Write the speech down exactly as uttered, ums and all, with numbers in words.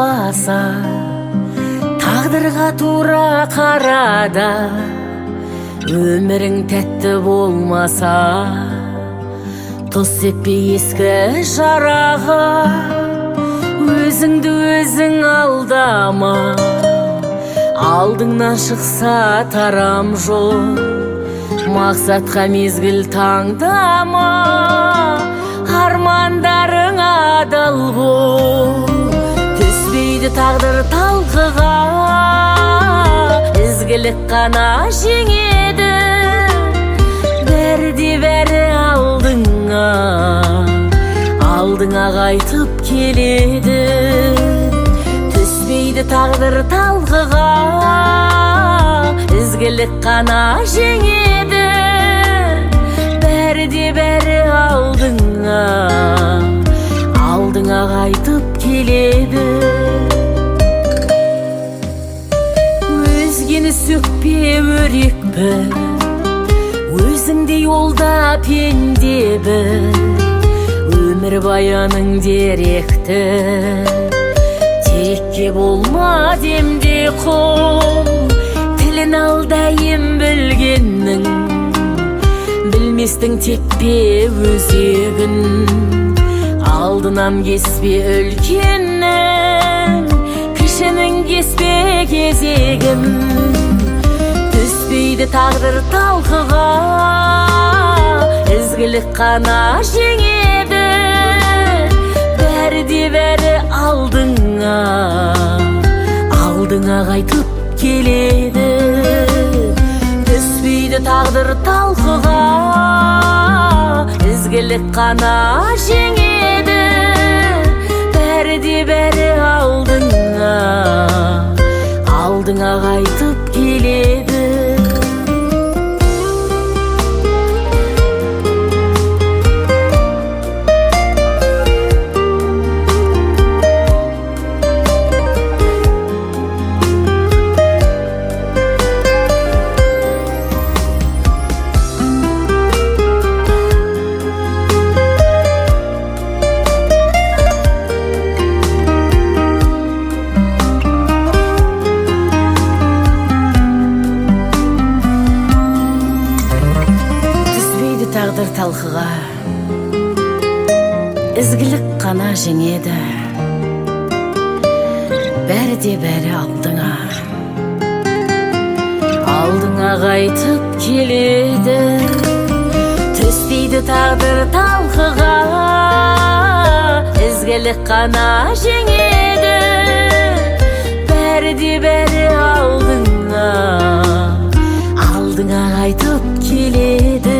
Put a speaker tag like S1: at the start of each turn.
S1: болбаса, тағдырға тура қарада, өмірің тәтті болмаса, тұз сеппей ескі жараға, өзіңді өзің алдама, алдыңнан шықса тарам жол, мақсатқа мезгіл таңдама, армандарың адал бол. Түспейді тағдыр талқыға, ізгілік қана жеңеді, бәрі бәрі алдыңа, алдыңа қайтып келеді. Түспейді тағдыр талқыға, ізгілік қана жеңеді, бәрі бәрі алдыңа, алдыңа қайтып келеді. Өзгені сөкпе өрекпі, өзіңдей олда пенде біл, өмір баяның деректі, терекке болма демде қол, тілін алдайым білгеннің, білместің теппе өзегін, алдынан кеспе үлкеннің, кішінің кеспе кезегін. Түспейді тағдыр талқыға, ізгілік қана жеңеді, бәрі бәрі алдыңа, алдыңа қайтып келеді. Түспейді тағдыр талқыға, ізгілік қана жеңеді, бәрі бәрі алдыңа, алдыңа қайтып келеді. Тағдыр талқыға, ізгілік қана жеңеді, бәрі де бәрі алдыңа, алдыңа қайтып келеді. Түспейді тағдыр талқыға, ізгілік қана жеңеді, бәрі де бәрі алдыңа, алдыңа қайтып келеді.